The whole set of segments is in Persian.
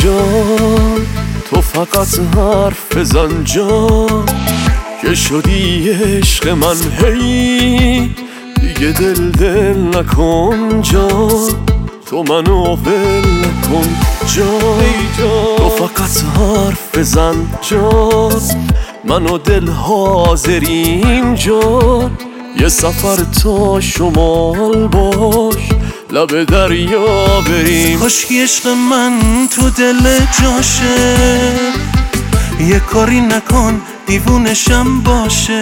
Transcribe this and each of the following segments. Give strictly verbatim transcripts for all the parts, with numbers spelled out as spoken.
جان، تو فقط حرف بزن جان، که شدی عشق من هی، دیگه دل دل نکن جان، تو منو ول نکن جان. تو فقط حرف بزن جان، من و دل حاضریم جان، یه سفر تا شمال باش، لب دریا بریم. کاشکی عشق من تو دل جاشه، یه کاری نکن دیوونشم باشه.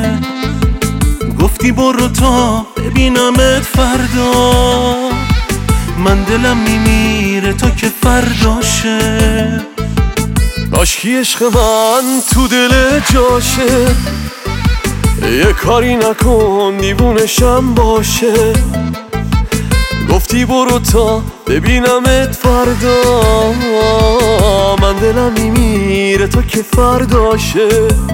گفتی برو تا ببینمت فردا، من دلم میمیره تا که فرداشه. کاشکی عشق من تو دل جاشه، یه کاری نکن دیوونشم باشه. گفتی برو تا ببینمت فردا، من دلم میمیره تا که فرداشه.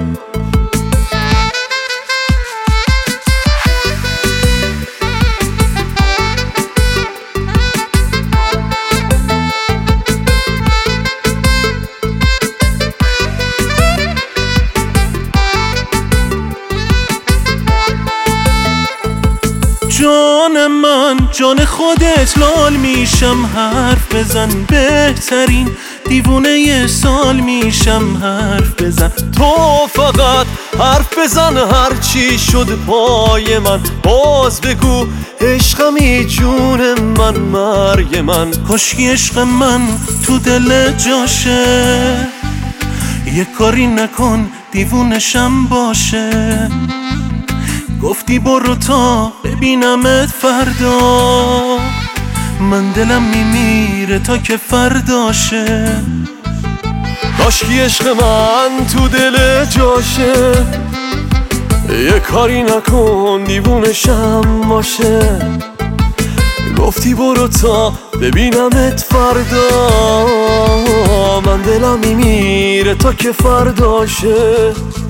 جان من جان خودت لال میشم، حرف بزن بهترین دیوونه ی سال میشم، حرف بزن. تو فقط حرف بزن، هر چی شد پای من باز بگو، عشقمی جون من مرگ من. کاشکی عشق من تو دل جاشه، یه کاری نکن دیوونشم باشه. گفتی برو تا ببینمت فردا، من دلم میمیره تا که فرداشه. کاشکی عشق من تو دل جاشه، یه کاری نکن دیوونشم باشه. گفتی برو تا ببینمت فردا، من دلم میمیره تا که فرداشه.